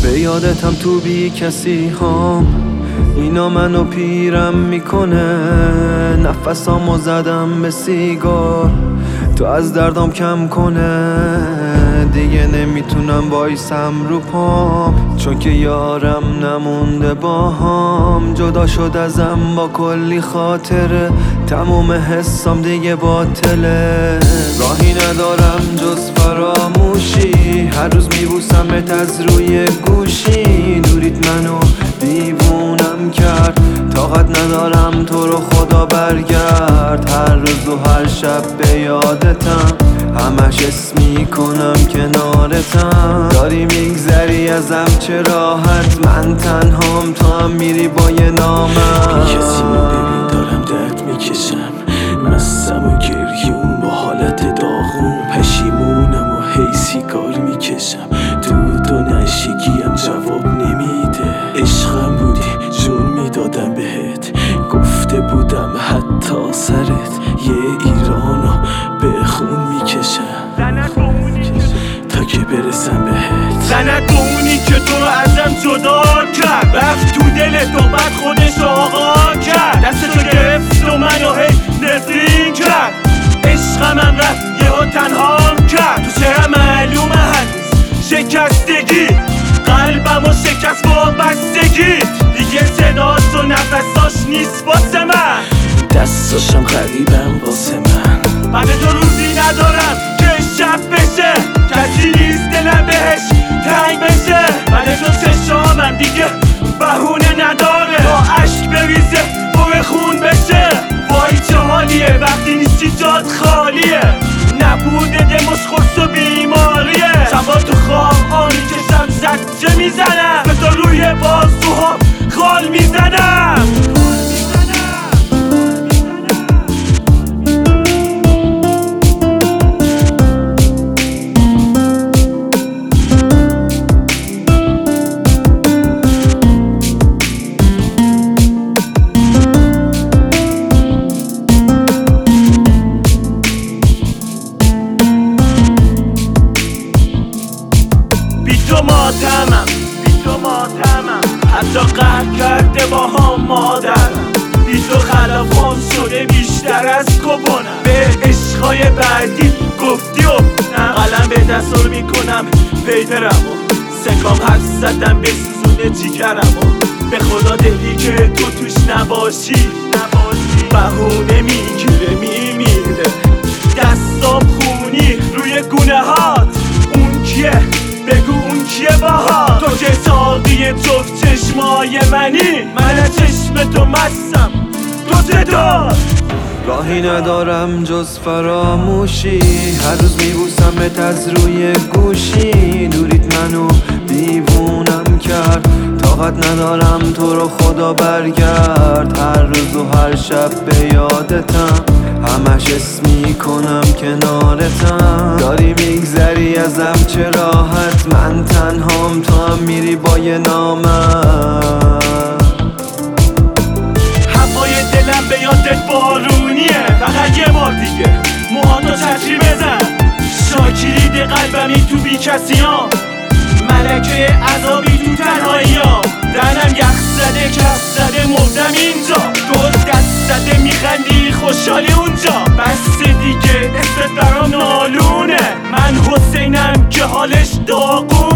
به یادتم تو بی کسی هام، اینا منو پیرم میکنه. نفسامو زدم به سیگار، تو از دردام کم کنه. دیگه نمیتونم وایسم رو پام، چون که یارم نمونده باهام. جدا شد ازم با کلی خاطره، تموم حسام دیگه باطله. راهی ندارم جز فراموشی، هر روز میبوسمت از روی گوشی. دوریت منو دیوونم کرد، طاقت ندارم تو رو خدا برگرد. هر روز و هر شب به یادتم، همش اسم میکنم کنارتم. داری میگذری ازم چه راحت، من تنهام تو هم میری با یه نامم. کسی رو ببین دارم درد میکشم، مستم و گریون با حالت داغون. پشیمونم و هی سیگار میکشم، تو نشگیم جواب نمیده. عشقم بودی جون میدادم بهت، گفته بودم حتی سرت یه ایرانو به خون میکشم تا که برسم بهت. زنت اونی که تو ازم جدا کرد، رفت تو دلت و بعد خودش آقا کرد. دستشو گرفت و منو هی نفرین کرد، عشقمم رفت یهو تنهام کرد. تو چرا معلومه هنوز شکستگی، قلبمو شکست با بستگی. دیگه صداش و نفساش نیست واسه من، دستاشم غریبم واسه من. بعد تو روزی ندارم که شب بشه، کسی نیست دلم بهش تنگ بشه. بعد تو چشامم دیگه بهونه نداره، با عشق بریزه پر خون بشه. وای چه حالیه وقتی نیستی جات خالیه، نبوده دمش خورس و بیماریه. شبا تو خواب آنی کشم زجه میزنم، به تو روی بازوها خال میزنم. بی تو ماتمم، حتی قهر کرده با هم مادرم. بی تو خلافام شده بیشتر از کپونم. به عشقای بعدی گفتی و قلم به دستور میکنم پیپرمو. سکام حد زدم به سوزون جیگرمو، به خدا دلی که تو توش نباشی بهونه میگیره میمیره. دستام خونی روی گونه هات، اون کیه؟ بگو اون کیه باها؟ تو که ساقی جفت چشمای منی، من از چشم تو مستم تو چطور؟ راهی ندارم جز فراموشی، هر روز میبوسمت از روی گوشی. دوریت منو دیوونم کرد، طاقت ندارم تو رو خدا برگرد. هر روز و هر شب به یادتم، همش اسم میکنم کنارتم. داری میگذری ازم چه راحت، من تنهام تو هم میری با یه نامم. هوای دلم به یادت بارونیه، فقط یه بار دیگه موهاتو چتری بزن. شاکرید قلبمی تو بی کسیام، ملکه عذابی تو تنهاییام. دهنم یخ زده کف زده مردم اینجا، تو دست زده میخندی خوشحالی اونجا. بس دیگه اسمت برام نالونه، من حسینم که حالش داغونه.